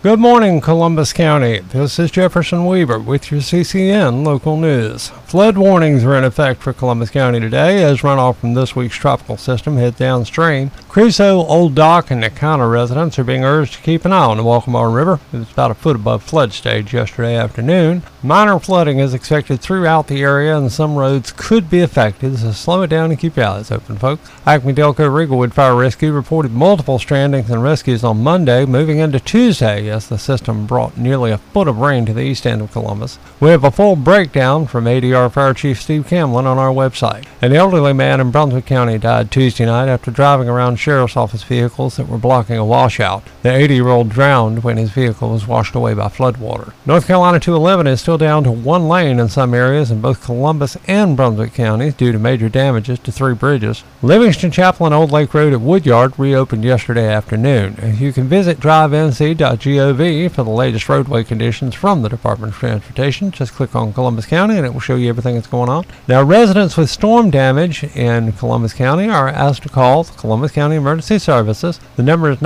Good morning, Columbus County. This is Jefferson Weaver with your CCN local news. Flood warnings are in effect for Columbus County today as runoff from this week's tropical system heads downstream. Crusoe, Old Dock, and Nakana residents are being urged to keep an eye on the Waccamaw River. It was about a foot above flood stage yesterday afternoon. Minor flooding is expected throughout the area and some roads could be affected, so slow it down and keep your eyes open, folks. Acme Delco Riegelwood Fire Rescue reported multiple strandings and rescues on Monday, moving into Tuesday as the system brought nearly a foot of rain to the east end of Columbus. We have a full breakdown from ADR Fire Chief Steve Camlin on our website. An elderly man in Brunswick County died Tuesday night after driving around sheriff's office vehicles that were blocking a washout. The 80-year-old drowned when his vehicle was washed away by floodwater. North Carolina 211 is still down to one lane in some areas in both Columbus and Brunswick counties due to major damages to 3 bridges. Livingston Chapel and Old Lake Road at Woodyard reopened yesterday afternoon. You can visit drivenc.gov for the latest roadway conditions from the Department of Transportation. Just click on Columbus County and it will show you everything that's going on. Now, residents with storm damage in Columbus County are asked to call the Columbus County Emergency Services. The number is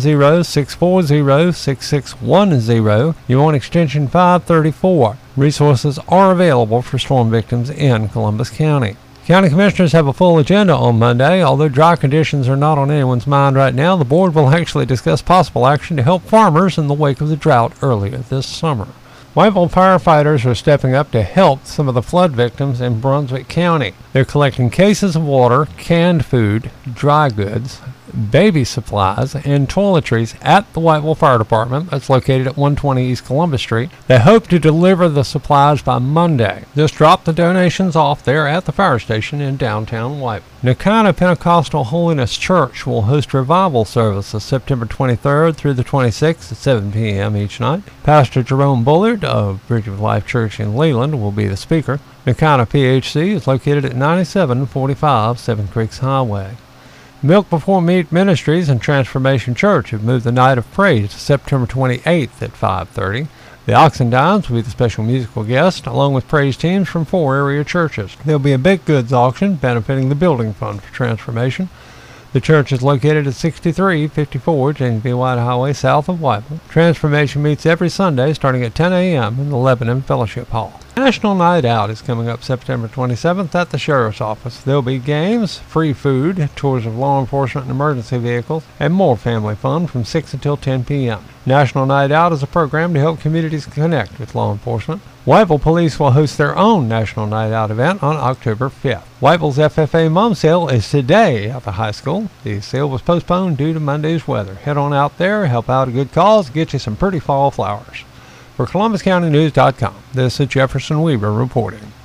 910-640-6610. You want extension 534. Resources are available for storm victims in Columbus County. County commissioners have a full agenda on Monday. Although dry conditions are not on anyone's mind right now, the board will actually discuss possible action to help farmers in the wake of the drought earlier this summer. Whiteville firefighters are stepping up to help some of the flood victims in Brunswick County. They're collecting cases of water, canned food, dry goods, baby supplies, and toiletries at the Whiteville Fire Department that's located at 120 East Columbus Street. They hope to deliver the supplies by Monday. Just drop the donations off there at the fire station in downtown Whiteville. Nakana Pentecostal Holiness Church will host revival services September 23rd through the 26th at 7 p.m. each night. Pastor Jerome Bullard of Bridge of Life Church in Leland will be the speaker. Nakana PHC is located at 9745 Seven Creeks Highway. Milk Before Meat Ministries and Transformation Church have moved the Night of Praise to September 28th at 5:30. The Oxendines will be the special musical guest, along with praise teams from 4 area churches. There will be a baked goods auction benefiting the Building Fund for Transformation. The church is located at 6354 James B. White Highway, south of Whiteville. Transformation meets every Sunday starting at 10 a.m. in the Lebanon Fellowship Hall. National Night Out is coming up September 27th at the Sheriff's Office. There'll be games, free food, tours of law enforcement and emergency vehicles, and more family fun from 6 until 10 p.m. National Night Out is a program to help communities connect with law enforcement. Whiteville Police will host their own National Night Out event on October 5th. Whiteville's FFA Mom Sale is today at the high school. The sale was postponed due to Monday's weather. Head on out there, help out a good cause, get you some pretty fall flowers. For ColumbusCountyNews.com, this is Jefferson Weaver reporting.